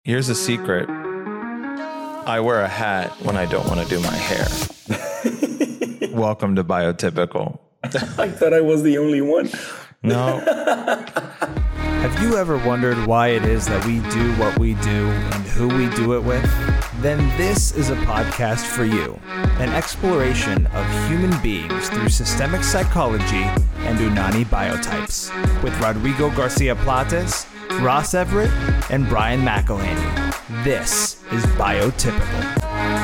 Here's a secret. I wear a hat when I don't want to do my hair. Welcome to Biotypical. I thought I was the only one. No. Have you ever wondered why it is that we do what we do and who we do it with? Then this is a podcast for you. An exploration of human beings through systemic psychology and Unani biotypes with Rodrigo Garcia Plates, Ross Everett, and Brian McElhaney. This is Biotypical.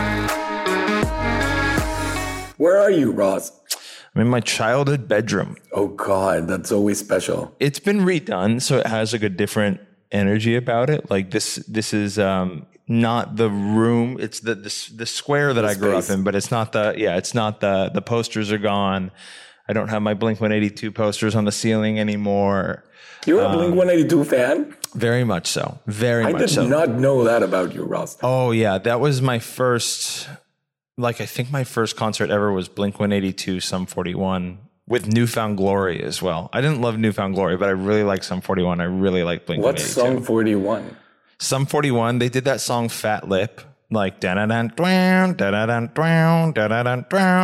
Where are you, Ross? I'm in my childhood bedroom. Oh, God, that's always special. It's been redone, so it has like a different energy about it. Like this is not the room. It's the square that I grew up in, but it's not the posters are gone. I don't have my Blink-182 posters on the ceiling anymore. You're a Blink-182 fan? Very much so. I did not know that about you, Ross. Oh, yeah. That was my first... I think my first concert ever was Blink-182, Sum 41, with New Found Glory as well. I didn't love New Found Glory, but I really like Sum 41. I really like Blink-182. What's Sum 41? Sum 41, they did that song Fat Lip, like da-da-dun, da-da-dun, da-da-dun,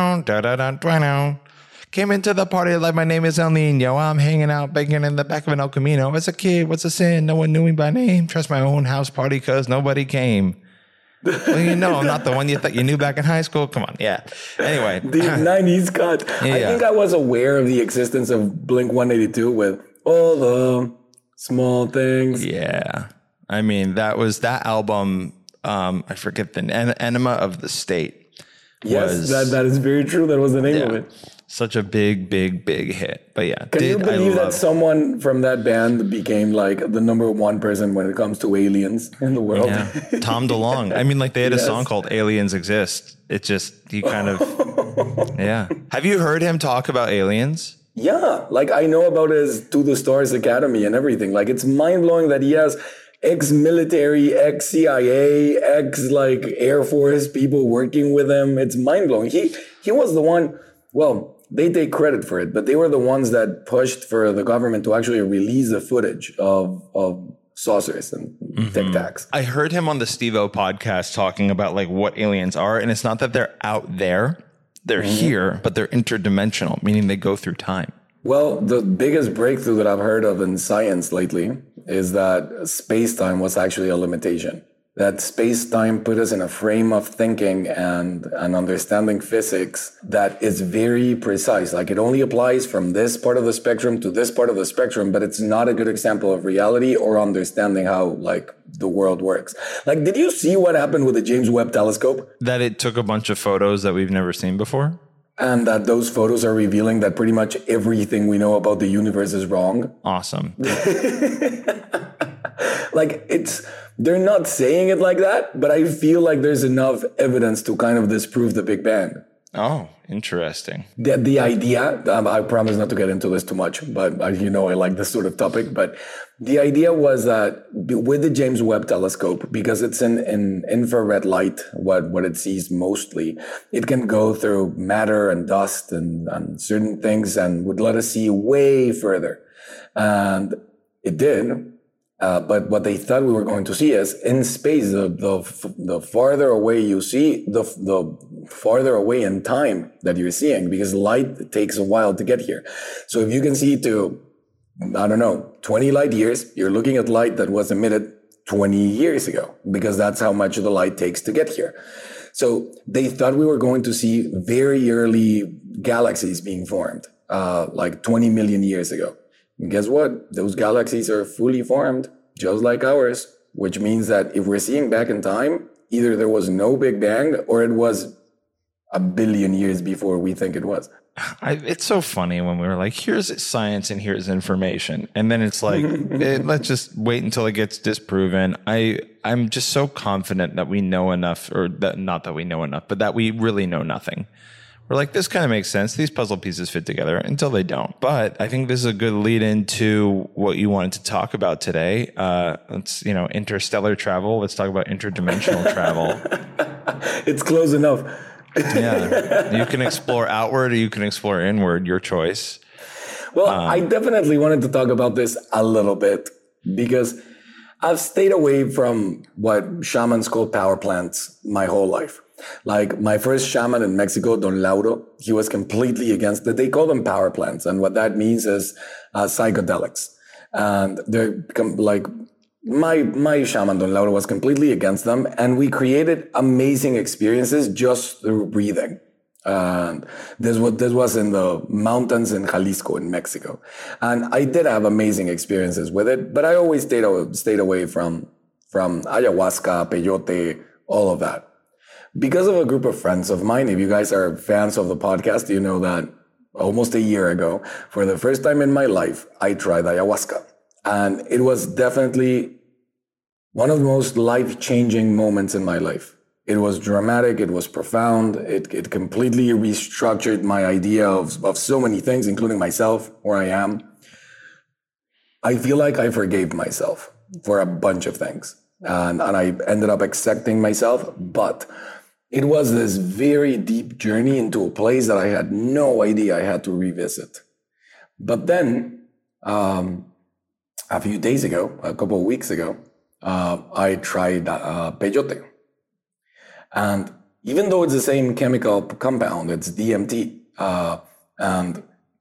da-da-dun. Came into the party like my name is El Nino. I'm hanging out, begging in the back of an El Camino. As a kid, what's a sin? No one knew me by name. Trust my own house party because nobody came. Well, you know, I'm not the one you thought you knew back in high school. Come on. Yeah. Anyway. The 90s cut. Yeah. I think I was aware of the existence of Blink-182 with all the small things. Yeah. I mean, that album, I forget the Enema of the State. Yes, that is very true. That was the name of it. Such a big hit. But yeah. Can you believe that someone from that band became like the number one person when it comes to aliens in the world? Yeah. Tom DeLonge. I mean, like they had a song called Aliens Exist. It just, he kind of, yeah. Have you heard him talk about aliens? Yeah. Like I know about his To the Stars Academy and everything. Like it's mind blowing that he has ex-military, ex-CIA, Air Force people working with him. It's mind blowing. He was the one, well, they take credit for it, but they were the ones that pushed for the government to actually release the footage of saucers and Tic Tacs. I heard him on the Steve-O podcast talking about like what aliens are, and it's not that they're out there, they're here, but they're interdimensional, meaning they go through time. Well, the biggest breakthrough that I've heard of in science lately is that space-time was actually a limitation. That space-time put us in a frame of thinking and understanding physics that is very precise. Like it only applies from this part of the spectrum to this part of the spectrum, but it's not a good example of reality or understanding how like the world works. Like, did you see what happened with the James Webb Telescope? That it took a bunch of photos that we've never seen before? And that those photos are revealing that pretty much everything we know about the universe is wrong. Awesome. Like they're not saying it like that, but I feel like there's enough evidence to kind of disprove the Big Bang. Oh, interesting. The idea, I promise not to get into this too much, but I like this sort of topic. But the idea was that with the James Webb Telescope, because it's in infrared light, what it sees mostly, it can go through matter and dust and certain things and would let us see way further. And it did. But what they thought we were going to see is in space, the farther away you see, the farther away in time that you're seeing, because light takes a while to get here. So if you can see to, 20 light years, you're looking at light that was emitted 20 years ago, because that's how much the light takes to get here. So they thought we were going to see very early galaxies being formed, like 20 million years ago. And guess what? Those galaxies are fully formed, just like ours, which means that if we're seeing back in time, either there was no Big Bang or it was a billion years before we think it was. It's so funny when we were like, here's science and here's information. And then it's like, let's just wait until it gets disproven. I'm just so confident that we know enough, or that not that we know enough, but that we really know nothing. We're like, this kind of makes sense. These puzzle pieces fit together until they don't. But I think this is a good lead into what you wanted to talk about today. Let's, interstellar travel. Let's talk about interdimensional travel. It's close enough. Yeah. You can explore outward or you can explore inward, your choice. Well, I definitely wanted to talk about this a little bit because I've stayed away from what shamans call power plants my whole life. Like my first shaman in Mexico, Don Lauro, he was completely against it. They call them power plants. And what that means is psychedelics. And they're like, my shaman, Don Lauro, was completely against them. And we created amazing experiences just through breathing. And this was in the mountains in Jalisco in Mexico. And I did have amazing experiences with it, but I always stayed away from ayahuasca, peyote, all of that. Because of a group of friends of mine, if you guys are fans of the podcast, you know that almost a year ago, for the first time in my life, I tried ayahuasca. And it was definitely one of the most life-changing moments in my life. It was dramatic. It was profound. It completely restructured my idea of so many things, including myself, where I am. I feel like I forgave myself for a bunch of things. And I ended up accepting myself. But it was this very deep journey into a place that I had no idea I had to revisit. But then, a few days ago, a couple of weeks ago, I tried peyote. And even though it's the same chemical compound, it's DMT, and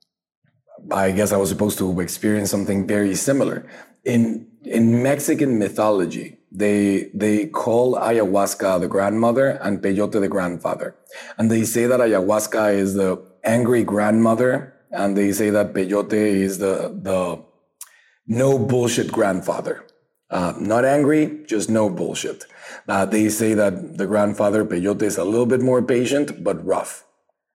I guess I was supposed to experience something very similar. In Mexican mythology, they call ayahuasca the grandmother and peyote the grandfather. And they say that ayahuasca is the angry grandmother, and they say that peyote is the no bullshit grandfather. Not angry, just no bullshit. They say that the grandfather, peyote, is a little bit more patient, but rough.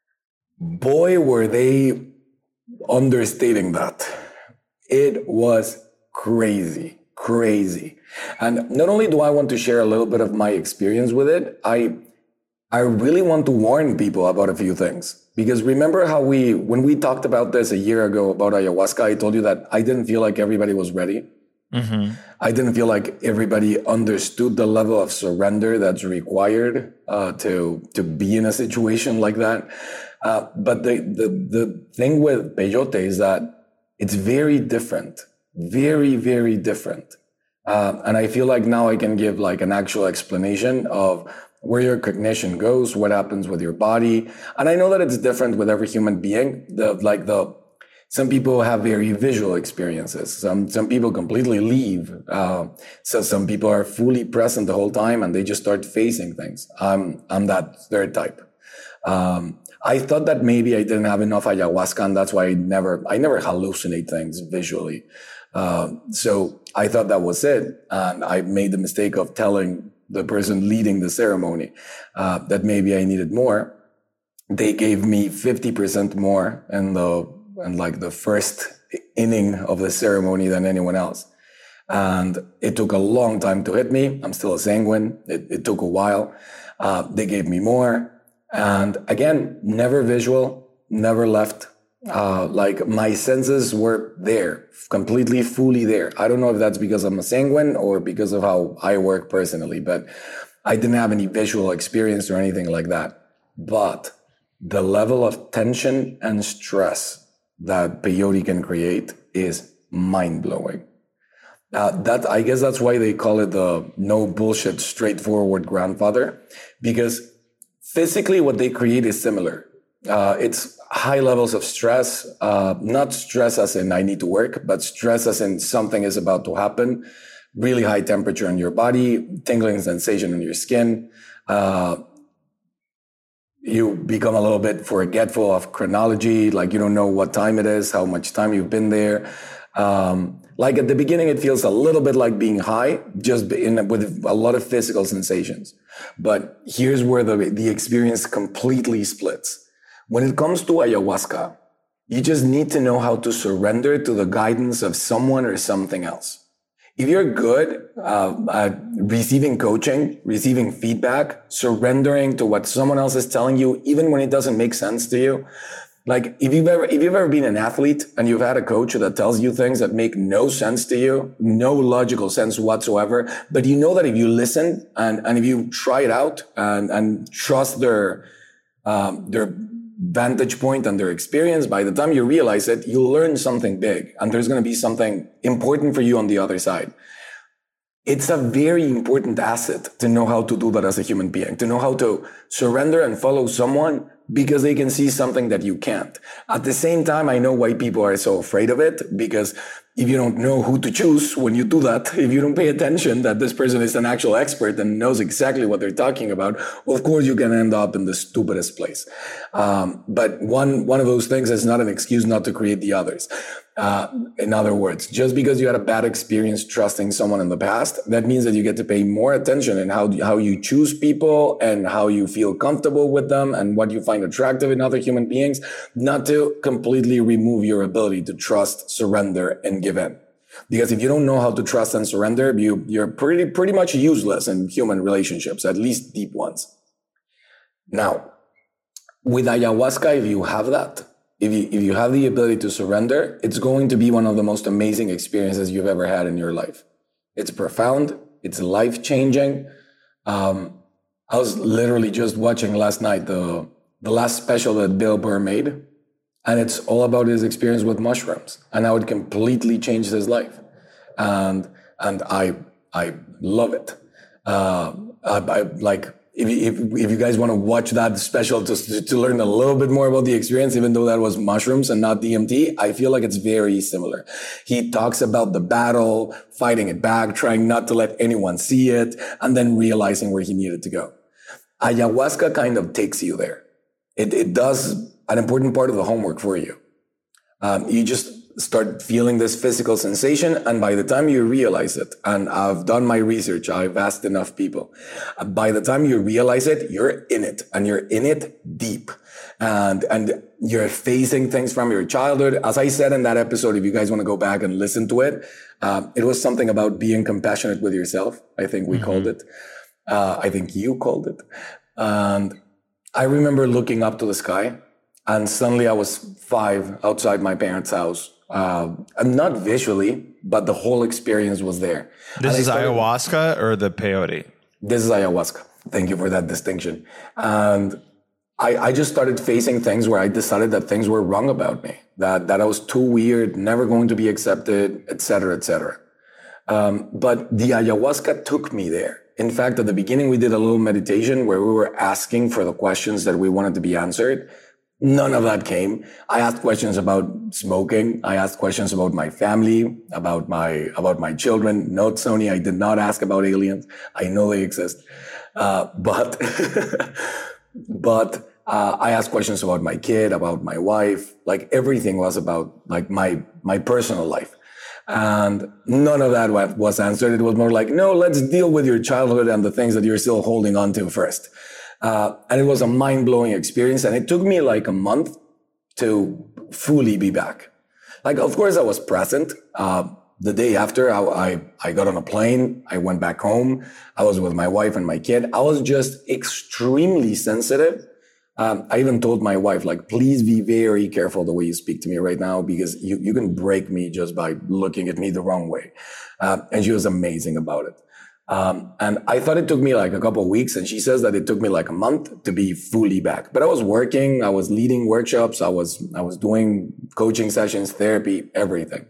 Boy, were they understating that. It was crazy. And not only do I want to share a little bit of my experience with it, I really want to warn people about a few things. Because remember how when we talked about this a year ago about ayahuasca, I told you that I didn't feel like everybody was ready. Mm-hmm. I didn't feel like everybody understood the level of surrender that's required to be in a situation like that. But the thing with peyote is that it's very different, very, very different. And I feel like now I can give like an actual explanation of where your cognition goes, what happens with your body. And I know that it's different with every human being. Some people have very visual experiences. Some people completely leave. So some people are fully present the whole time and they just start facing things. I'm that third type. I thought that maybe I didn't have enough ayahuasca, and that's why I never hallucinate things visually. So I thought that was it. And I made the mistake of telling the person leading the ceremony that maybe I needed more. They gave me 50% more in the first inning of the ceremony than anyone else. And it took a long time to hit me. I'm still a sanguine. It took a while. They gave me more. And again, never visual, never left. Like my senses were there, completely, fully there. I don't know if that's because I'm a sanguine or because of how I work personally, but I didn't have any visual experience or anything like that. But the level of tension and stress that peyote can create is mind-blowing. I guess that's why they call it the no bullshit, straightforward grandfather, because physically what they create is similar. It's high levels of stress, not stress as in I need to work, but stress as in something is about to happen, really high temperature in your body, tingling sensation in your skin. You become a little bit forgetful of chronology, like you don't know what time it is, how much time you've been there. Like at the beginning, it feels a little bit like being high, just with a lot of physical sensations. But here's where the experience completely splits. When it comes to ayahuasca, you just need to know how to surrender to the guidance of someone or something else. If you're good at receiving coaching, receiving feedback, surrendering to what someone else is telling you, even when it doesn't make sense to you, like if you've ever been an athlete and you've had a coach that tells you things that make no sense to you, no logical sense whatsoever, but you know that if you listen and if you try it out and trust their vantage point and their experience, by the time you realize it, you'll learn something big and there's going to be something important for you on the other side. it's a very important asset to know how to do that as a human being, to know how to surrender and follow someone because they can see something that you can't. At the same time, I know why people are so afraid of it, because if you don't know who to choose when you do that, if you don't pay attention that this person is an actual expert and knows exactly what they're talking about, of course you can end up in the stupidest place. But one of those things is not an excuse not to create the others. In other words, just because you had a bad experience trusting someone in the past, that means that you get to pay more attention in how you choose people and how you feel comfortable with them and what you find attractive in other human beings, not to completely remove your ability to trust, surrender, and give in. Because if you don't know how to trust and surrender, you're pretty much useless in human relationships, at least deep ones. Now, with ayahuasca, if you have that, if you have the ability to surrender, it's going to be one of the most amazing experiences you've ever had in your life. It's profound. It's life-changing. I was literally just watching last night the last special that Bill Burr made, and it's all about his experience with mushrooms and how it completely changed his life. And I love it. If you guys want to watch that special to learn a little bit more about the experience, even though that was mushrooms and not DMT, I feel like it's very similar. He talks about the battle, fighting it back, trying not to let anyone see it, and then realizing where he needed to go. Ayahuasca kind of takes you there. It does an important part of the homework for you. You just start feeling this physical sensation, and by the time you realize it, and I've done my research, I've asked enough people, by the time you realize it, you're in it, and you're in it deep, and you're facing things from your childhood. As I said in that episode, if you guys want to go back and listen to it, it was something about being compassionate with yourself. I think we called it. I think you called it. And I remember looking up to the sky, and suddenly I was 5 outside my parents' house. And not visually, but the whole experience was there. This is ayahuasca or the peyote? This is ayahuasca. Thank you for that distinction. And I just started facing things where I decided that things were wrong about me, that I was too weird, never going to be accepted, etc., etc. But the ayahuasca took me there. In fact, at the beginning, we did a little meditation where we were asking for the questions that we wanted to be answered. None of that came. I asked questions about smoking. I asked questions about my family, about my children. No, Sony, I did not ask about aliens. I know they exist. But I asked questions about my kid, about my wife. Like everything was about like my personal life. And none of that was answered. It was more like, no, let's deal with your childhood and the things that you're still holding on to first. And it was a mind-blowing experience. And it took me like a month to fully be back. Like, of course, I was present. The day after, I got on a plane. I went back home. I was with my wife and my kid. I was just extremely sensitive. I even told my wife, like, please be very careful the way you speak to me right now, because you can break me just by looking at me the wrong way. And she was amazing about it. And I thought it took me like a couple of weeks, and she says that it took me like a month to be fully back. But I was working, I was leading workshops, I was doing coaching sessions, therapy, everything.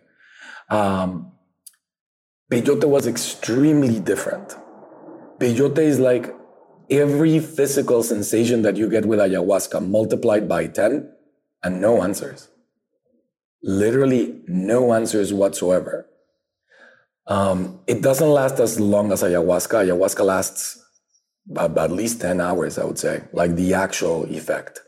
Peyote was extremely different. Peyote is like every physical sensation that you get with ayahuasca multiplied by 10 and no answers. Literally no answers whatsoever. It doesn't last as long as ayahuasca. Ayahuasca lasts at least 10 hours, I would say, like the actual effect.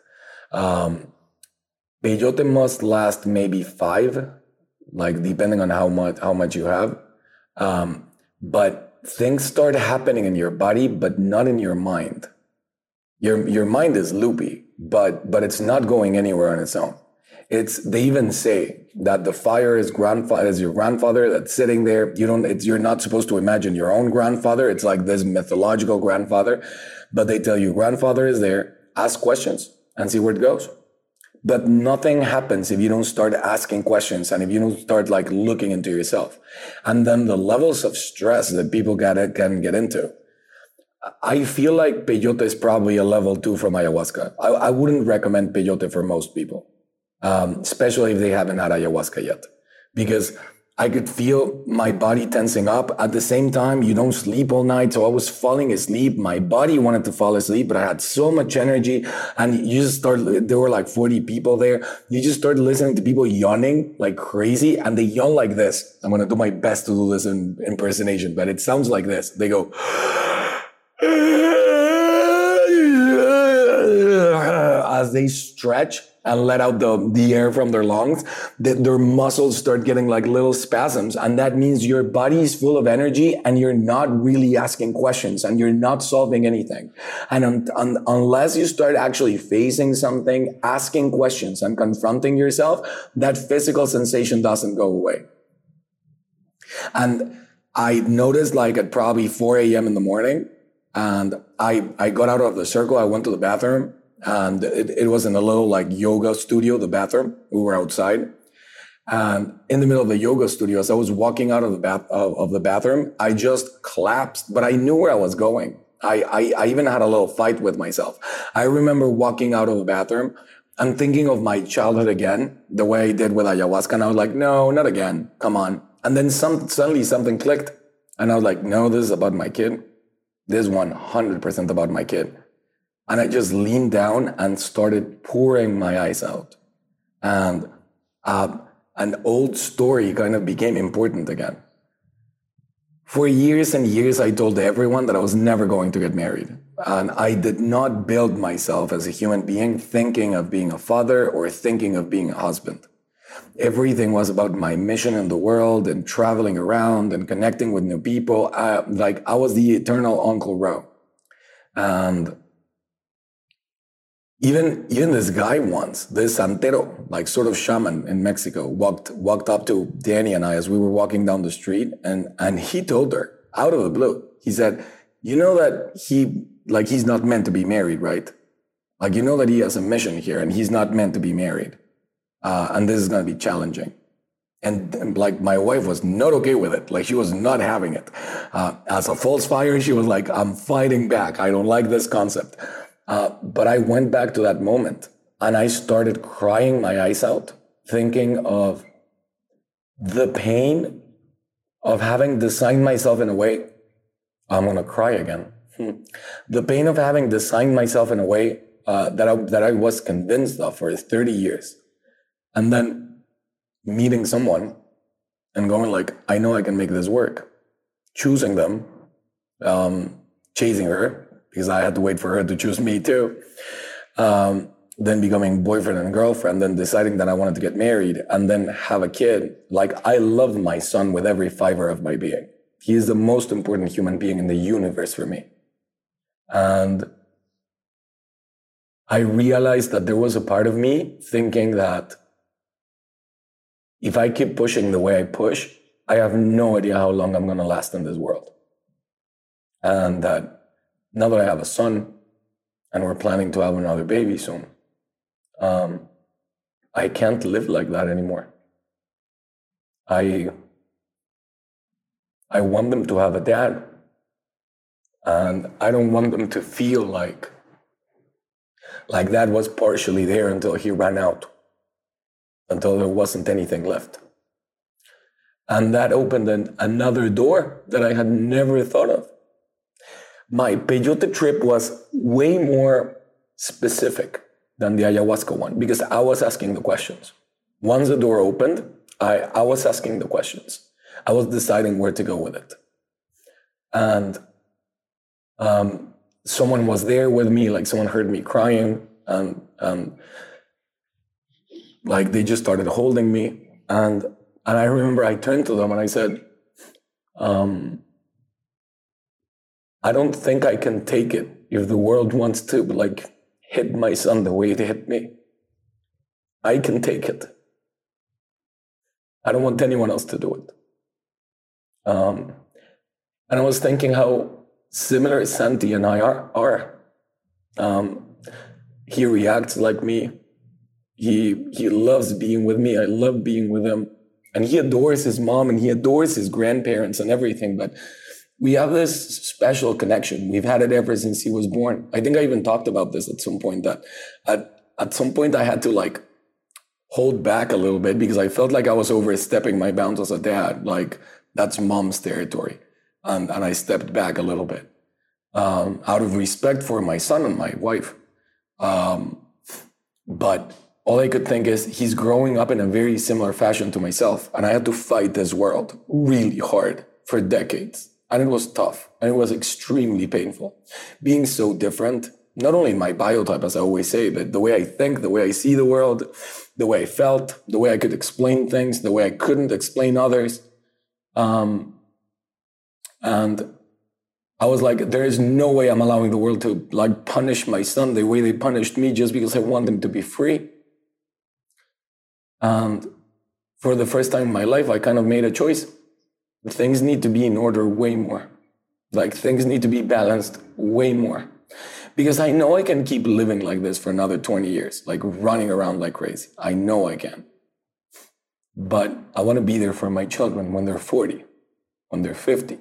Peyote must last maybe 5, like depending on how much you have. But things start happening in your body, but not in your mind. Your mind is loopy, but it's not going anywhere on its own. They even say that the fire is your grandfather that's sitting there. You're not supposed to imagine your own grandfather. It's like this mythological grandfather, but they tell you grandfather is there. Ask questions and see where it goes. But nothing happens if you don't start asking questions and if you don't start like looking into yourself. And then the levels of stress that people can get into. I feel like peyote is probably a level 2 from ayahuasca. I wouldn't recommend peyote for most people. Especially if they haven't had ayahuasca yet. Because I could feel my body tensing up. At the same time, you don't sleep all night. So I was falling asleep. My body wanted to fall asleep, but I had so much energy. And you just there were like 40 people there. You just started listening to people yawning like crazy. And they yawn like this. I'm going to do my best to do this in impersonation, but it sounds like this. They go, as they stretch and let out the air from their lungs, their muscles start getting like little spasms. And that means your body is full of energy and you're not really asking questions and you're not solving anything. And unless you start actually facing something, asking questions and confronting yourself, that physical sensation doesn't go away. And I noticed like at probably 4 a.m. in the morning, and I got out of the circle. I went to the bathroom. And it was in a little like yoga studio, the bathroom. We were outside. And in the middle of the yoga studio, as I was walking out of the bathroom, I just collapsed, but I knew where I was going. I even had a little fight with myself. I remember walking out of the bathroom and thinking of my childhood again, the way I did with ayahuasca. And I was like, no, not again. Come on. And then suddenly something clicked. And I was like, no, this is about my kid. This is 100% about my kid. And I just leaned down and started pouring my eyes out. And an old story kind of became important again. For years and years, I told everyone that I was never going to get married. And I did not build myself as a human being thinking of being a father or thinking of being a husband. Everything was about my mission in the world and traveling around and connecting with new people. Like I was the eternal Uncle Ro. And even this guy once, this santero, like sort of shaman in Mexico, walked up to Danny and I as we were walking down the street, and he told her out of the blue, he said, you know that he's not meant to be married, right? Like, you know that he has a mission here and he's not meant to be married. And this is going to be challenging. And like my wife was not okay with it. Like she was not having it. As a false fire, she was like, I'm fighting back. I don't like this concept. But I went back to that moment and I started crying my eyes out, thinking of the pain of having designed myself in a way. I'm going to cry again. The pain of having designed myself in a way that I was convinced of for 30 years. And then meeting someone and going like, I know I can make this work. Choosing them, chasing her, because I had to wait for her to choose me too. Then becoming boyfriend and girlfriend, then deciding that I wanted to get married and then have a kid. Like I love my son with every fiber of my being. He is the most important human being in the universe for me. And I realized that there was a part of me thinking that if I keep pushing the way I push, I have no idea how long I'm going to last in this world. And that now that I have a son and we're planning to have another baby soon, I can't live like that anymore. I want them to have a dad. And I don't want them to feel like dad was partially there until he ran out, until there wasn't anything left. And that opened another door that I had never thought of. My peyote trip was way more specific than the ayahuasca one because I was asking the questions. Once the door opened, I was asking the questions. I was deciding where to go with it. And someone was there with me, like someone heard me crying and like they just started holding me. And I remember I turned to them and I said, I don't think I can take it if the world wants to like hit my son the way it hit me. I can take it. I don't want anyone else to do it. And I was thinking how similar Santi and I are. He reacts like me. He loves being with me. I love being with him. And he adores his mom and he adores his grandparents and everything. But we have this special connection. We've had it ever since he was born. I think I even talked about this at some point, that at some point I had to like hold back a little bit because I felt like I was overstepping my bounds as a dad. Like that's mom's territory. And I stepped back a little bit out of respect for my son and my wife. But all I could think is he's growing up in a very similar fashion to myself. And I had to fight this world really hard for decades. And it was tough. And it was extremely painful. Being so different, not only in my biotype, as I always say, but the way I think, the way I see the world, the way I felt, the way I could explain things, the way I couldn't explain others. And I was like, there is no way I'm allowing the world to like punish my son the way they punished me just because I want him to be free. And for the first time in my life, I kind of made a choice. Things need to be in order way more. Like things need to be balanced way more. Because I know I can keep living like this for another 20 years, like running around like crazy. I know I can. But I want to be there for my children when they're 40, when they're 50.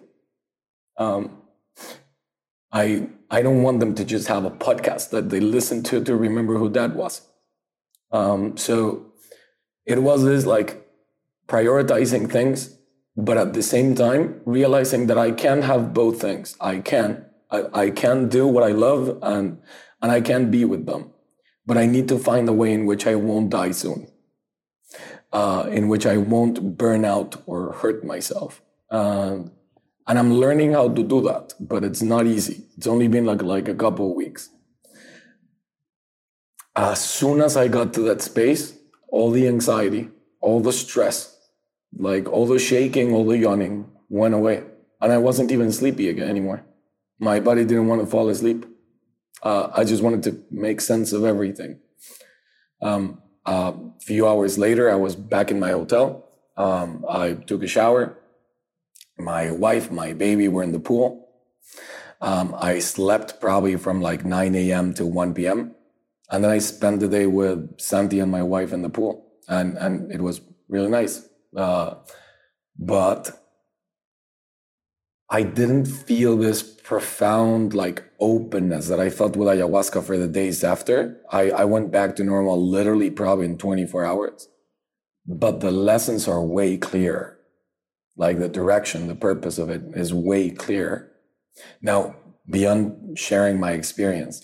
I don't want them to just have a podcast that they listen to remember who dad was. So it was this like prioritizing things, but at the same time, realizing that I can have both things. I can do what I love and I can be with them, but I need to find a way in which I won't die soon, in which I won't burn out or hurt myself. And I'm learning how to do that, but it's not easy. It's only been like a couple of weeks. As soon as I got to that space, all the anxiety, all the stress, like all the shaking, all the yawning went away. And I wasn't even sleepy again anymore. My body didn't want to fall asleep. I just wanted to make sense of everything. A few hours later, I was back in my hotel. I took a shower. My wife, my baby were in the pool. I slept probably from like 9 a.m. to 1 p.m. And then I spent the day with Santi and my wife in the pool. And it was really nice. But I didn't feel this profound like openness that I felt with ayahuasca for the days after. I went back to normal literally probably in 24 hours. But the lessons are way clearer. Like the direction, the purpose of it is way clearer. Now, beyond sharing my experience,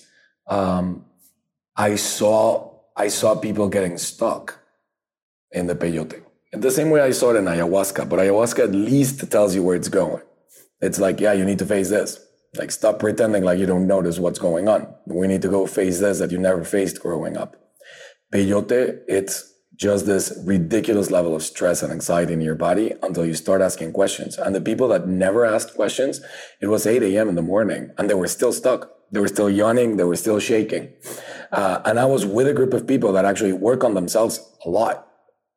I saw people getting stuck in the peyote. In the same way I saw it in ayahuasca, but ayahuasca at least tells you where it's going. It's like, yeah, you need to face this. Like, stop pretending like you don't notice what's going on. We need to go face this that you never faced growing up. Peyote, it's just this ridiculous level of stress and anxiety in your body until you start asking questions. And the people that never asked questions, it was 8 a.m. in the morning and they were still stuck. They were still yawning. They were still shaking. And I was with a group of people that actually work on themselves a lot.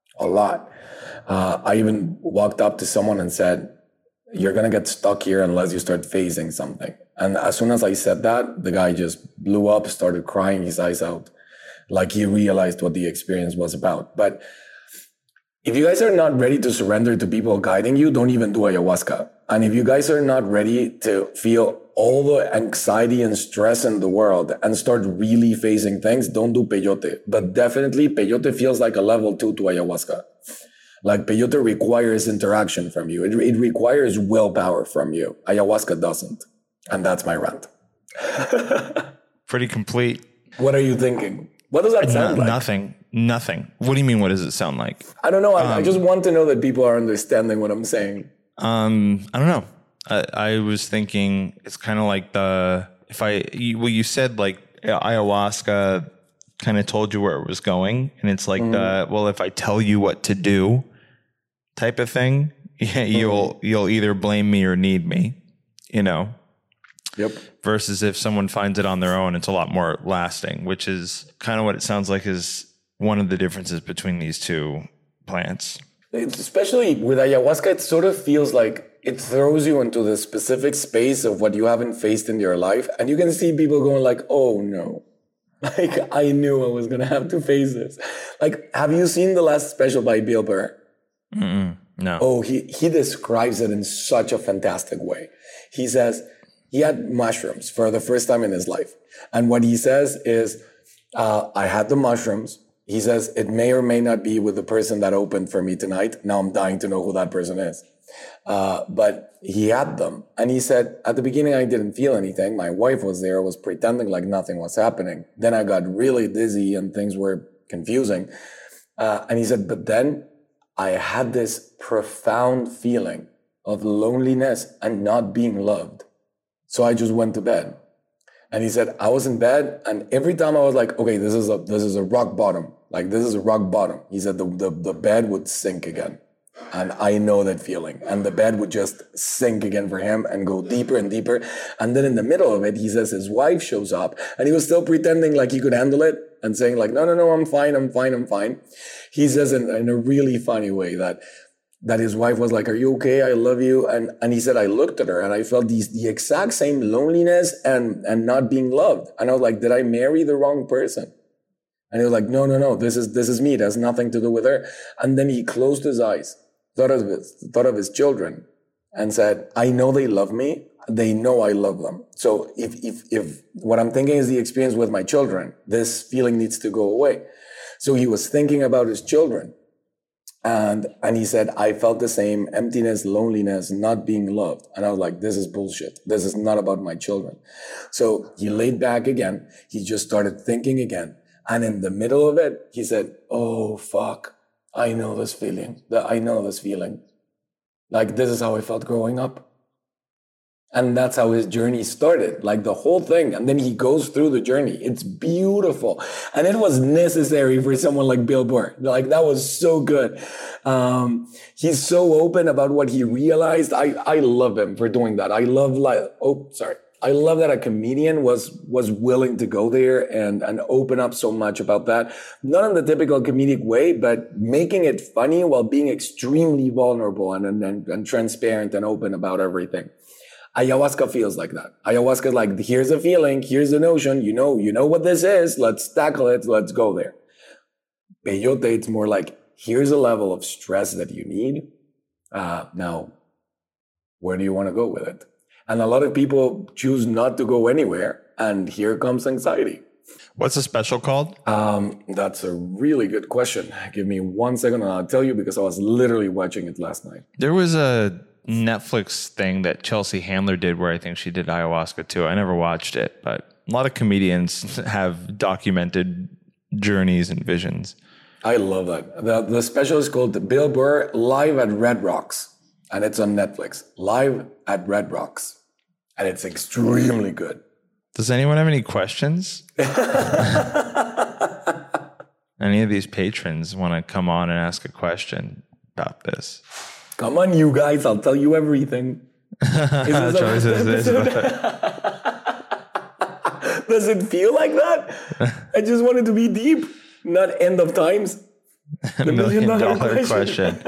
I even walked up to someone and said, you're going to get stuck here unless you start facing something. And as soon as I said that, the guy just blew up, started crying his eyes out. Like he realized what the experience was about. But if you guys are not ready to surrender to people guiding you, don't even do ayahuasca. And if you guys are not ready to feel all the anxiety and stress in the world and start really facing things, don't do peyote. But definitely peyote feels like a level 2 to ayahuasca. Like peyote requires interaction from you. It requires willpower from you. Ayahuasca doesn't. And that's my rant. Pretty complete. What are you thinking? What does that sound like? Nothing. What do you mean? What does it sound like? I don't know. I just want to know that people are understanding what I'm saying. I don't know. I was thinking it's kind of like you said like ayahuasca kind of told you where it was going. And it's like if I tell you what to do type of thing, you'll either blame me or need me, you know? Yep. Versus if someone finds it on their own, it's a lot more lasting, which is kind of what it sounds like is one of the differences between these two plants. Especially with ayahuasca, it sort of feels like it throws you into the specific space of what you haven't faced in your life. And you can see people going like, oh no, like I knew I was going to have to face this. Like, have you seen the last special by Bill Burr? No. Oh, he describes it in such a fantastic way. He says, he had mushrooms for the first time in his life. And what he says is, I had the mushrooms. He says, it may or may not be with the person that opened for me tonight. Now I'm dying to know who that person is. But he had them. And he said, at the beginning, I didn't feel anything. My wife was there, was pretending like nothing was happening. Then I got really dizzy and things were confusing. And he said, but then I had this profound feeling of loneliness and not being loved. So I just went to bed. And he said, I was in bed, and every time I was like, okay, this is a rock bottom. Like, this is a rock bottom. He said the bed would sink again. And I know that feeling. And the bed would just sink again for him and go deeper and deeper. And then in the middle of it, he says his wife shows up, and he was still pretending like he could handle it and saying like, no, I'm fine. He says in a really funny way that his wife was like, are you okay? I love you. And he said, I looked at her and I felt the exact same loneliness and not being loved. And I was like, did I marry the wrong person? And he was like, no, this is me. It has nothing to do with her. And then he closed his eyes, thought of his children, and said, I know they love me. They know I love them. So if what I'm thinking is the experience with my children, this feeling needs to go away. So he was thinking about his children. And he said, I felt the same emptiness, loneliness, not being loved. And I was like, this is bullshit. This is not about my children. So he laid back again. He just started thinking again. And in the middle of it, he said, oh, fuck. I know this feeling. Like, this is how I felt growing up. And that's how his journey started, like the whole thing. And then he goes through the journey. It's beautiful. And it was necessary for someone like Bill Burr. Like, that was so good. He's so open about what he realized. I love him for doing that. I love that a comedian was willing to go there and open up so much about that. Not in the typical comedic way, but making it funny while being extremely vulnerable and transparent and open about everything. Ayahuasca feels like that. Ayahuasca is like, here's a feeling, here's a notion, you know what this is, let's tackle it, let's go there. Peyote, it's more like, here's a level of stress that you need. Now, where do you want to go with it? And a lot of people choose not to go anywhere, and here comes anxiety. What's the special called? That's a really good question. Give me 1 second and I'll tell you, because I was literally watching it last night. There was a Netflix thing that Chelsea Handler did where I think she did ayahuasca too. I never watched it, but a lot of comedians have documented journeys and visions. I love that. The special is called Bill Burr Live at Red Rocks, and it's on Netflix. Live at Red Rocks, and it's extremely good. Does anyone have any questions? Any of these patrons want to come on and ask a question about this? Come on, you guys. I'll tell you everything. Does it feel like that? I just wanted to be deep, not end of times. The $1 million question.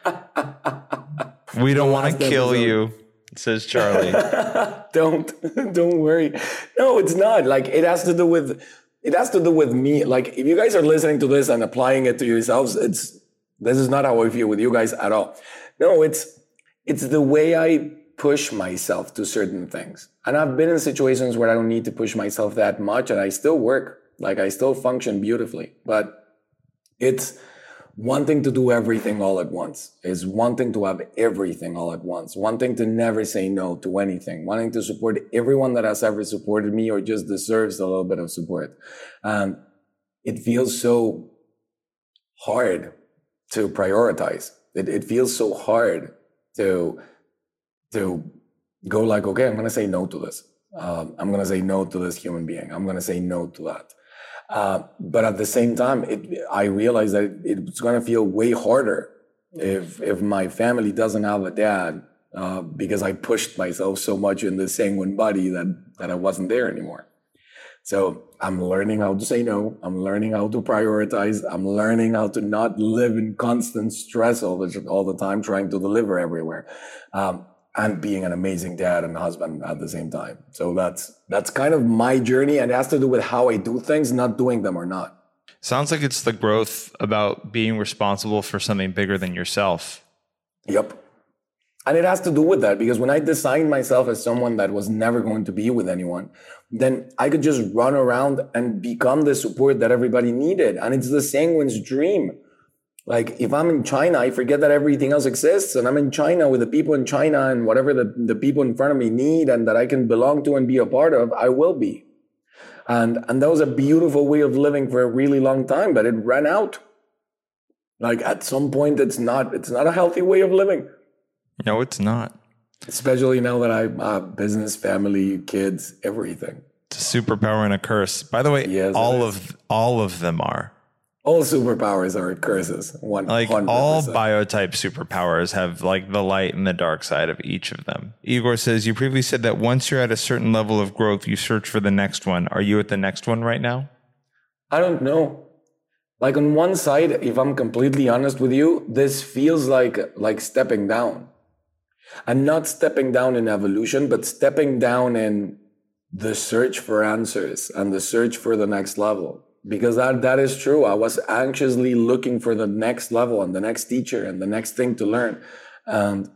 We don't want to kill you, says Charlie. Don't worry. No, it's not. Like, it has to do with me. Like, if you guys are listening to this and applying it to yourselves, this is not how I feel with you guys at all. No, it's the way I push myself to certain things. And I've been in situations where I don't need to push myself that much, and I still work. Like, I still function beautifully. But it's wanting to do everything all at once. Is wanting to have everything all at once. Wanting to never say no to anything. Wanting to support everyone that has ever supported me or just deserves a little bit of support. It feels so hard to prioritize. It feels so hard to go like, okay, I'm going to say no to this. I'm going to say no to this human being. I'm going to say no to that. But at the same time, I realize that it's going to feel way harder if my family doesn't have a dad, because I pushed myself so much in the sanguine body that I wasn't there anymore. So I'm learning how to say no. I'm learning how to prioritize. I'm learning how to not live in constant stress all the time, trying to deliver everywhere, and being an amazing dad and husband at the same time. So that's kind of my journey, and it has to do with how I do things, not doing them or not. Sounds like it's the growth about being responsible for something bigger than yourself. Yep. And it has to do with that, because when I designed myself as someone that was never going to be with anyone, then I could just run around and become the support that everybody needed. And it's the sanguine's dream. Like, if I'm in China, I forget that everything else exists, and I'm in China with the people in China and whatever the people in front of me need and that I can belong to and be a part of, I will be. And that was a beautiful way of living for a really long time, but it ran out. Like, at some point, it's not a healthy way of living. No, it's not. Especially now that I have business, family, kids, everything. It's a superpower and a curse. By the way, yes, all of them are. All superpowers are curses. 100%. Like, all biotype superpowers have like the light and the dark side of each of them. Igor says, you previously said that once you're at a certain level of growth, you search for the next one. Are you at the next one right now? I don't know. Like, on one side, if I'm completely honest with you, this feels like stepping down. And not stepping down in evolution, but stepping down in the search for answers and the search for the next level. Because that is true. I was anxiously looking for the next level and the next teacher and the next thing to learn. And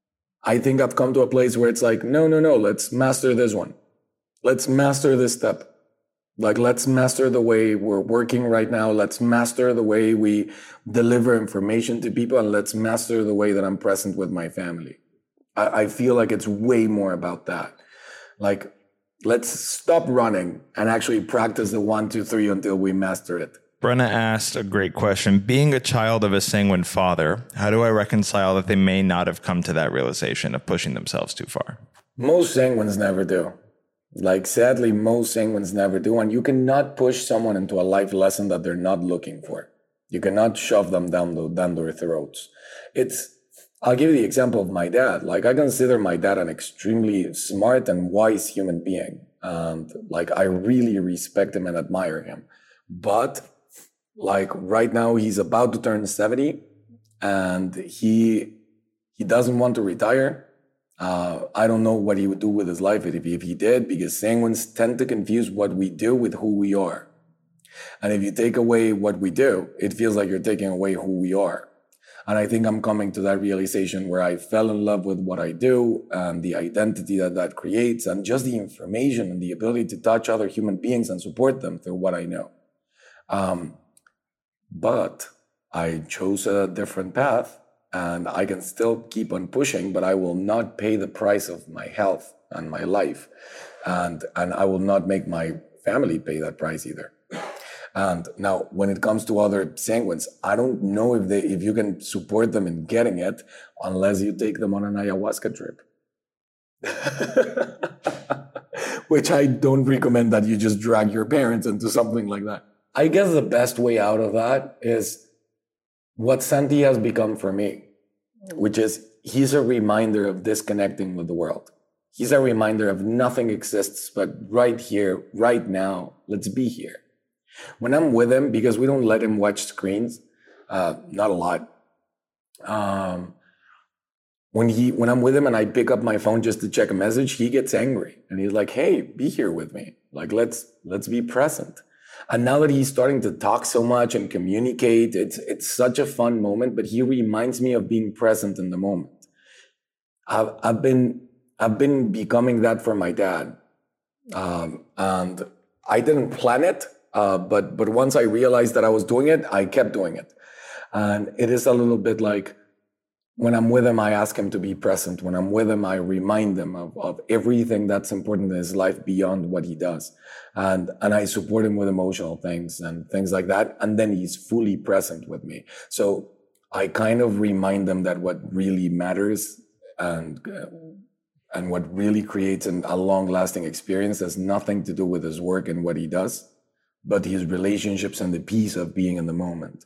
I think I've come to a place where it's like, no, let's master this one. Let's master this step. Like, let's master the way we're working right now. Let's master the way we deliver information to people. And let's master the way that I'm present with my family. I feel like it's way more about that. Like, let's stop running and actually practice the 1, 2, 3 until we master it. Brenna asked a great question. Being a child of a sanguine father, how do I reconcile that they may not have come to that realization of pushing themselves too far? Most sanguines never do. Like, sadly, most sanguines never do. And you cannot push someone into a life lesson that they're not looking for. You cannot shove them down their throats. I'll give you the example of my dad. Like, I consider my dad an extremely smart and wise human being. And like, I really respect him and admire him. But like, right now he's about to turn 70 and he doesn't want to retire. I don't know what he would do with his life if he did, because sanguines tend to confuse what we do with who we are. And if you take away what we do, it feels like you're taking away who we are. And I think I'm coming to that realization where I fell in love with what I do and the identity that creates, and just the information and the ability to touch other human beings and support them through what I know. But I chose a different path, and I can still keep on pushing, but I will not pay the price of my health and my life. And I will not make my family pay that price either. And now, when it comes to other sanguines, I don't know if you can support them in getting it unless you take them on an ayahuasca trip. Which I don't recommend that you just drag your parents into something like that. I guess the best way out of that is what Santi has become for me, which is he's a reminder of disconnecting with the world. He's a reminder of nothing exists but right here, right now. Let's be here. When I'm with him, because we don't let him watch screens, not a lot. When I'm with him and I pick up my phone just to check a message, he gets angry and he's like, "Hey, be here with me. Like, let's be present." And now that he's starting to talk so much and communicate, it's such a fun moment. But he reminds me of being present in the moment. I've been becoming that for my dad, and I didn't plan it. But once I realized that I was doing it, I kept doing it. And it is a little bit like when I'm with him, I ask him to be present. When I'm with him, I remind him of everything that's important in his life beyond what he does. And I support him with emotional things and things like that. And then he's fully present with me. So I kind of remind him that what really matters and what really creates a long-lasting experience has nothing to do with his work and what he does, but his relationships and the peace of being in the moment.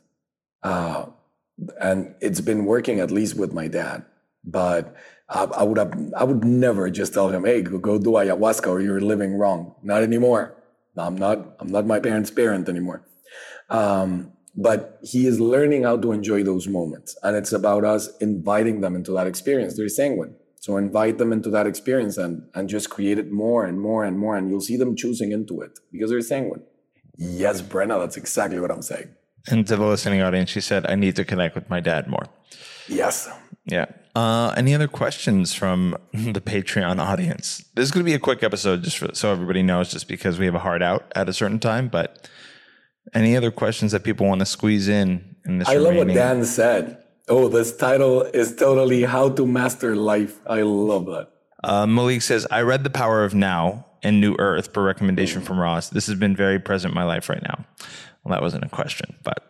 And it's been working, at least with my dad. But I would never just tell him, "Hey, go do ayahuasca or you're living wrong." Not anymore. I'm not my parents' parent anymore. But he is learning how to enjoy those moments. And it's about us inviting them into that experience. They're sanguine. So invite them into that experience and just create it more and more and more. And you'll see them choosing into it because they're sanguine. Yes, Brenna, that's exactly what I'm saying. And to the listening audience, she said, "I need to connect with my dad more." Yes. Yeah. Any other questions from the Patreon audience? This is going to be a quick episode, so everybody knows, just because we have a hard out at a certain time. But any other questions that people want to squeeze in this? I love what Dan said. Oh, this title is totally How to Master Life. I love that. Malik says, I read The Power of Now and New Earth per recommendation from Ross. This has been very present in my life right now. Well, that wasn't a question, but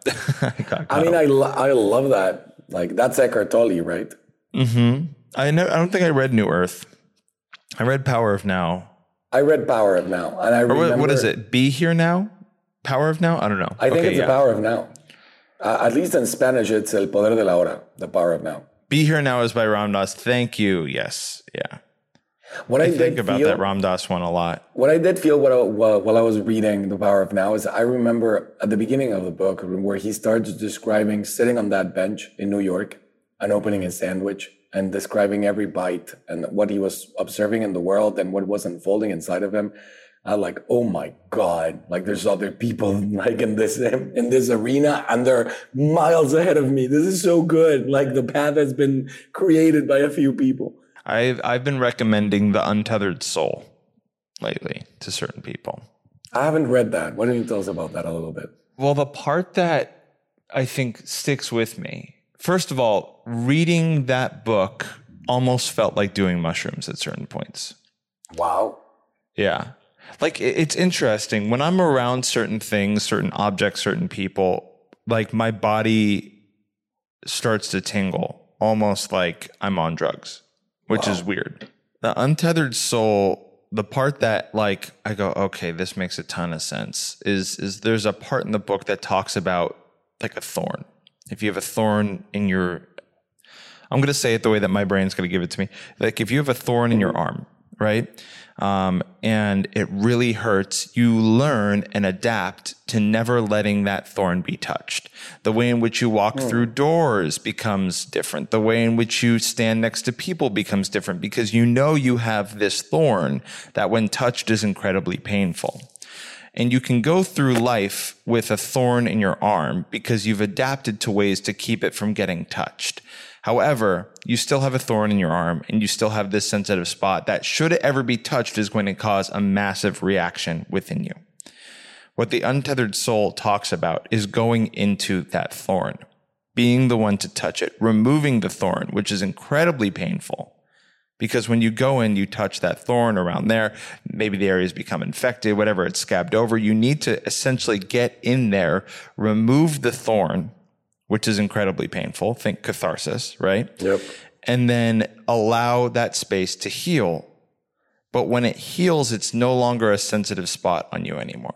I love that. Like, that's Eckhart Tolle, right? Mm-hmm. I don't think I read New Earth. I read Power of Now. I read Power of Now, and I remember. What is it? Be Here Now? Power of Now? I don't know. I think it's the Power of Now. At least in Spanish, it's El Poder de la Hora, the Power of Now. Be Here Now is by Ram Dass. Thank you. Yes. Yeah. I think about that Ram Dass one a lot. What I did feel while I was reading The Power of Now is I remember at the beginning of the book where he starts describing sitting on that bench in New York and opening a sandwich and describing every bite and what he was observing in the world and what was unfolding inside of him. I'm like, oh my God, like there's other people like in this arena and they're miles ahead of me. This is so good. Like the path has been created by a few people. I've been recommending The Untethered Soul lately to certain people. I haven't read that. Why don't you tell us about that a little bit? Well, the part that I think sticks with me, first of all, reading that book almost felt like doing mushrooms at certain points. Wow. Yeah. Like it's interesting when I'm around certain things, certain objects, certain people, like my body starts to tingle almost like I'm on drugs. Which is weird. The Untethered Soul, the part that like I go, okay, this makes a ton of sense, is there's a part in the book that talks about like a thorn. If you have a thorn in your, I'm going to say it the way that my brain's going to give it to me. Like if you have a thorn in your arm, right? And it really hurts, you learn and adapt to never letting that thorn be touched. The way in which you walk through doors becomes different. The way in which you stand next to people becomes different because you know you have this thorn that when touched is incredibly painful. And you can go through life with a thorn in your arm because you've adapted to ways to keep it from getting touched. However, you still have a thorn in your arm and you still have this sensitive spot that, should it ever be touched, is going to cause a massive reaction within you. What The Untethered Soul talks about is going into that thorn, being the one to touch it, removing the thorn, which is incredibly painful. Because when you go in, you touch that thorn around there, maybe the area's become infected, whatever, it's scabbed over. You need to essentially get in there, remove the thorn, which is incredibly painful. Think catharsis, right? Yep. And then allow that space to heal. But when it heals, it's no longer a sensitive spot on you anymore.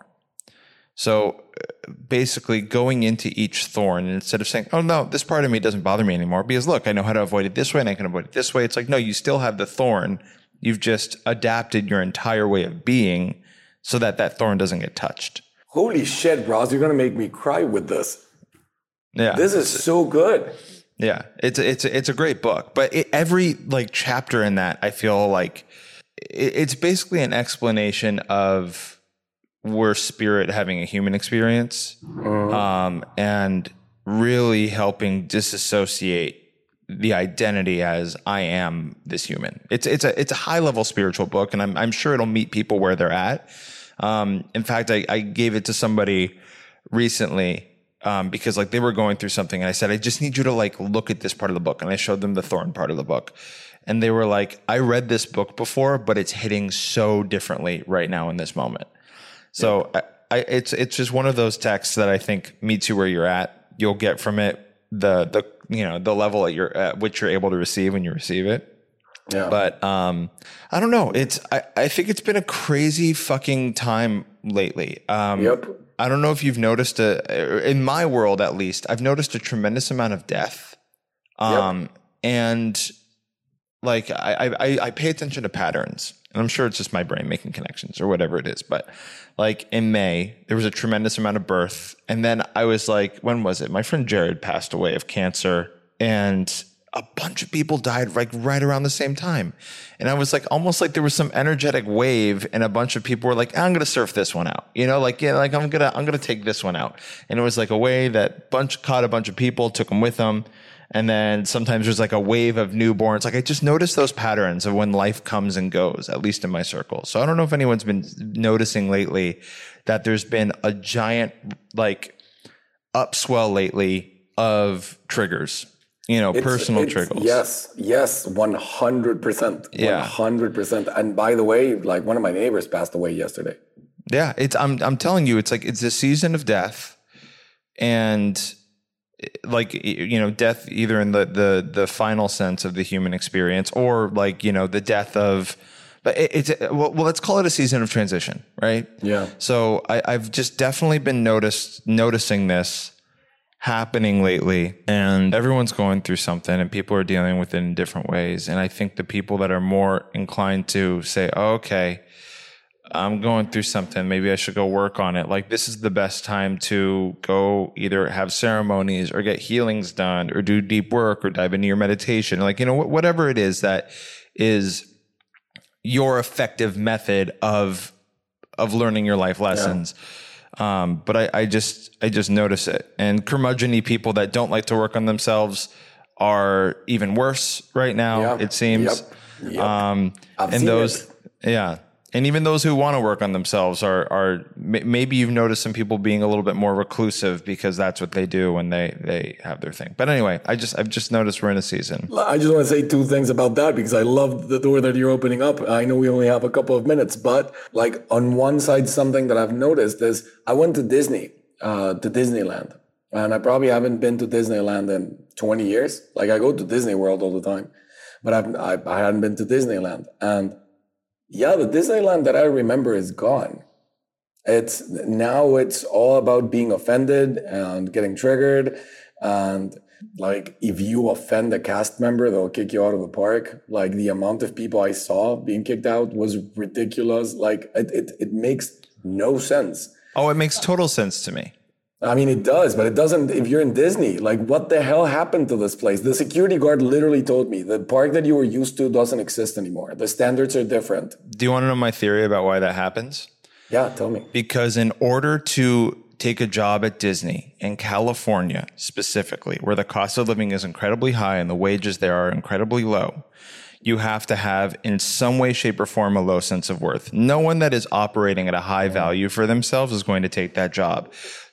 So basically going into each thorn, and instead of saying, oh no, this part of me doesn't bother me anymore because look, I know how to avoid it this way and I can avoid it this way. It's like, no, you still have the thorn. You've just adapted your entire way of being so that that thorn doesn't get touched. Holy shit, Ross, you're going to make me cry with this. Yeah, this is so good. Yeah, it's a great book, but every like chapter in that, I feel like it's basically an explanation of we're spirit having a human experience, and really helping disassociate the identity as I am this human. It's a high level spiritual book, and I'm sure it'll meet people where they're at. In fact, I gave it to somebody recently. Because like they were going through something and I said, I just need you to like look at this part of the book. And I showed them the thorn part of the book and they were like, I read this book before, but it's hitting so differently right now in this moment. So it's just one of those texts that I think meets you where you're at. You'll get from it the level at which you're able to receive when you receive it. Yeah. But I don't know. I think it's been a crazy fucking time lately. Yep. I don't know if you've noticed in my world, at least, I've noticed a tremendous amount of death. And like, I pay attention to patterns, and I'm sure it's just my brain making connections or whatever it is. But like in May, there was a tremendous amount of birth. And then I was like, when was it? My friend Jared passed away of cancer, and a bunch of people died like right around the same time. And I was like, almost like there was some energetic wave and a bunch of people were like, I'm going to surf this one out. You know, like, yeah, like I'm going to take this one out. And it was like a way that caught a bunch of people, took them with them. And then sometimes there's like a wave of newborns. Like I just noticed those patterns of when life comes and goes, at least in my circle. So I don't know if anyone's been noticing lately that there's been a giant like upswell lately of triggers, personal triggers. Yes, 100%. Yeah. 100%. And by the way, like one of my neighbors passed away yesterday. Yeah. I'm telling you, it's like, it's a season of death. And like, death either in the final sense of the human experience or like, the death of, but well, let's call it a season of transition, right? Yeah. So I've just definitely been noticing this happening lately, and everyone's going through something and people are dealing with it in different ways. And I think the people that are more inclined to say, oh, okay, I'm going through something, maybe I should go work on it. Like this is the best time to go either have ceremonies or get healings done or do deep work or dive into your meditation. Like, whatever it is that is your effective method of learning your life lessons. Yeah. But I just notice it. And curmudgeon-y people that don't like to work on themselves are even worse right now, it seems. Yep. And those, and even those who want to work on themselves are maybe you've noticed some people being a little bit more reclusive because that's what they do when they have their thing. But anyway, I've just noticed we're in a season. I just want to say two things about that because I love the door that you're opening up. I know we only have a couple of minutes, but like on one side, something that I've noticed is I went to Disneyland, and I probably haven't been to Disneyland in 20 years. Like I go to Disney World all the time, but I hadn't been to Disneyland. And yeah, the Disneyland that I remember is gone. It's all about being offended and getting triggered. And like, if you offend a cast member, they'll kick you out of the park. Like the amount of people I saw being kicked out was ridiculous. Like it makes no sense. Oh, it makes total sense to me. I mean, it does, but it doesn't if you're in Disney. Like, what the hell happened to this place? The security guard literally told me the park that you were used to doesn't exist anymore. The standards are different. Do you want to know my theory about why that happens? Yeah, tell me. Because in order to take a job at Disney in California specifically, where the cost of living is incredibly high and the wages there are incredibly low, you have to have in some way, shape, or form a low sense of worth. No one that is operating at a high value for themselves is going to take that job.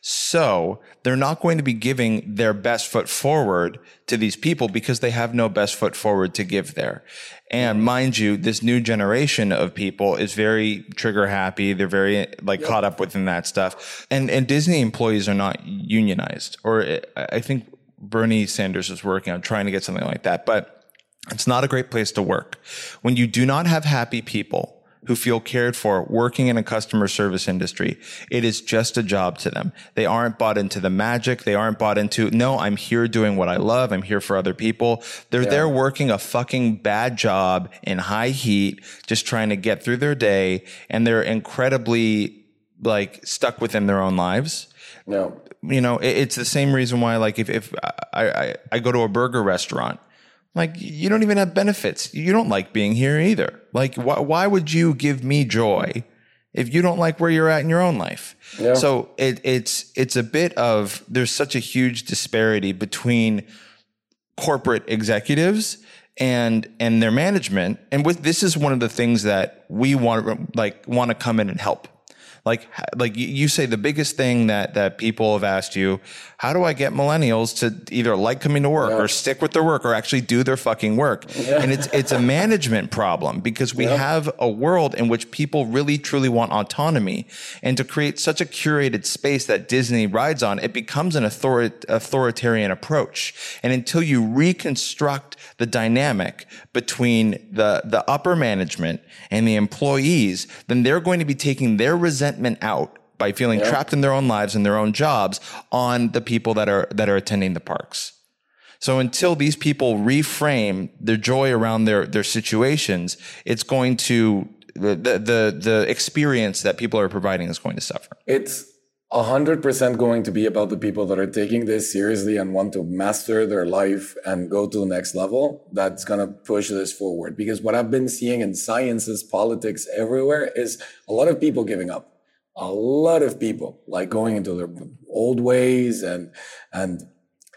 So they're not going to be giving their best foot forward to these people because they have no best foot forward to give there. And mind you, this new generation of people is very trigger happy. They're very caught up within that stuff. And Disney employees are not unionized, or I think Bernie Sanders is working on trying to get something like that. But it's not a great place to work. When you do not have happy people who feel cared for working in a customer service industry, it is just a job to them. They aren't bought into the magic. They aren't bought into, no, I'm here doing what I love. I'm here for other people. They're there working a fucking bad job in high heat, just trying to get through their day. And they're incredibly stuck within their own lives. No, it's the same reason why, if I go to a burger restaurant, you don't even have benefits. You don't like being here either. Why would you give me joy if you don't like where you're at in your own life? Yeah. So it's a bit of, there's such a huge disparity between corporate executives and their management. And this is one of the things that we want to come in and help. Like you say, the biggest thing that people have asked you, how do I get millennials to either like coming to work or stick with their work or actually do their fucking work? Yeah. And it's a management problem because we have a world in which people really truly want autonomy, and to create such a curated space that Disney rides on, it becomes an authoritarian approach. And until you reconstruct the dynamic between the upper management and the employees, then they're going to be taking their resentment out by feeling trapped in their own lives and their own jobs on the people that are attending the parks. So until these people reframe their joy around their situations, it's going to, the experience that people are providing is going to suffer. It's 100% going to be about the people that are taking this seriously and want to master their life and go to the next level. That's going to push this forward. Because what I've been seeing in sciences, politics, everywhere is a lot of people giving up. A lot of people going into their old ways and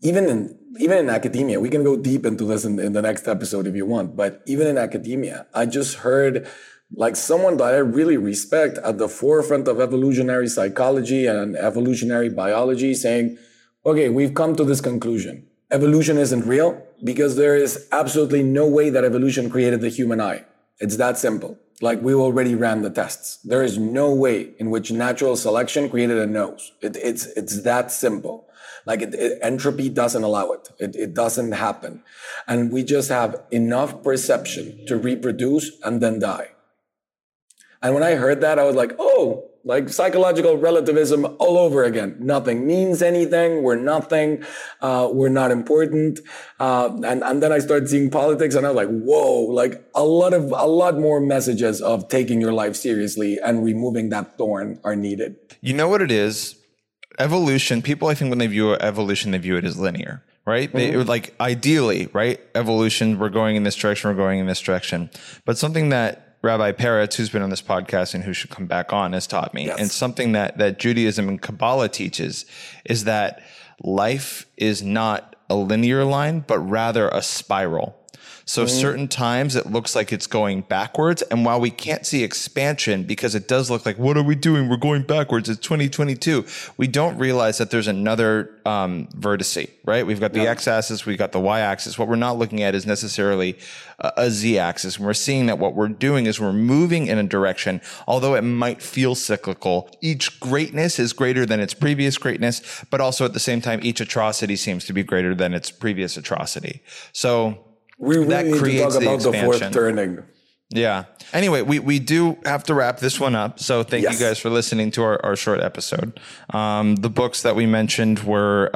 even in academia, we can go deep into this in the next episode if you want, but even in academia, I just heard like someone that I really respect at the forefront of evolutionary psychology and evolutionary biology saying, okay, we've come to this conclusion. Evolution isn't real because there is absolutely no way that evolution created the human eye. It's that simple. Like we already ran the tests. There is no way in which natural selection created a nose. It's that simple. Like entropy doesn't allow it. It doesn't happen. And we just have enough perception to reproduce and then die. And when I heard that, I was like, oh, like psychological relativism all over again. Nothing means anything. We're nothing. We're not important. And then I started seeing politics and I was like, whoa, like a lot more messages of taking your life seriously and removing that thorn are needed. You know what it is? Evolution, people, I think when they view evolution, they view it as linear, right? They like ideally, right? Evolution, we're going in this direction, we're going in this direction. But something that Rabbi Peretz, who's been on this podcast and who should come back on, has taught me, and something that Judaism and Kabbalah teaches is that life is not a linear line, but rather a spiral. So certain times it looks like it's going backwards. And while we can't see expansion because it does look like, what are we doing? We're going backwards. It's 2022. We don't realize that there's another vertice, right? We've got the x-axis, we've got the y-axis. What we're not looking at is necessarily a z-axis. And we're seeing that what we're doing is we're moving in a direction, although it might feel cyclical. Each greatness is greater than its previous greatness, but also at the same time, each atrocity seems to be greater than its previous atrocity. So we really need to talk about the fourth turning. Yeah. Anyway, we do have to wrap this one up. So thank you guys for listening to our short episode. The books that we mentioned were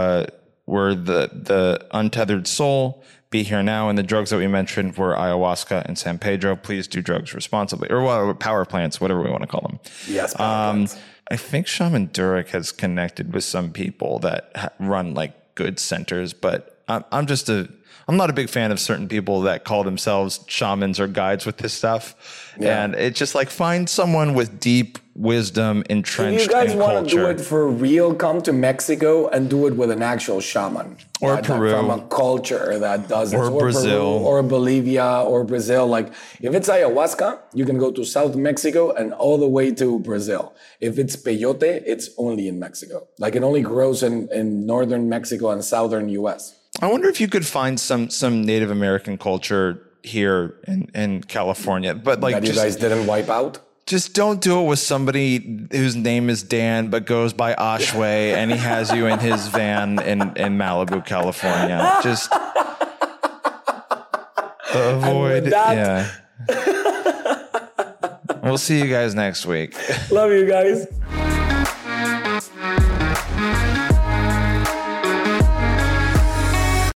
the Untethered Soul, Be Here Now, and the drugs that we mentioned were ayahuasca and San Pedro. Please do drugs responsibly, or power plants, whatever we want to call them. Yes. Power plants. I think Shaman Durek has connected with some people that run like good centers, but I'm not a big fan of certain people that call themselves shamans or guides with this stuff. Yeah. And it's just like, find someone with deep wisdom entrenched in culture. If you guys want to do it for real, come to Mexico and do it with an actual shaman. Or Peru. From a culture that does it. Or Brazil. Peru, or Bolivia, or Brazil. Like, if it's ayahuasca, you can go to South Mexico and all the way to Brazil. If it's peyote, it's only in Mexico. Like, it only grows in northern Mexico and southern U.S. I wonder if you could find some Native American culture here in California, but like that you guys didn't wipe out. Just don't do it with somebody whose name is Dan but goes by Ashway and he has you in his van in Malibu, California. Just avoid. Yeah. We'll see you guys next week. Love you guys.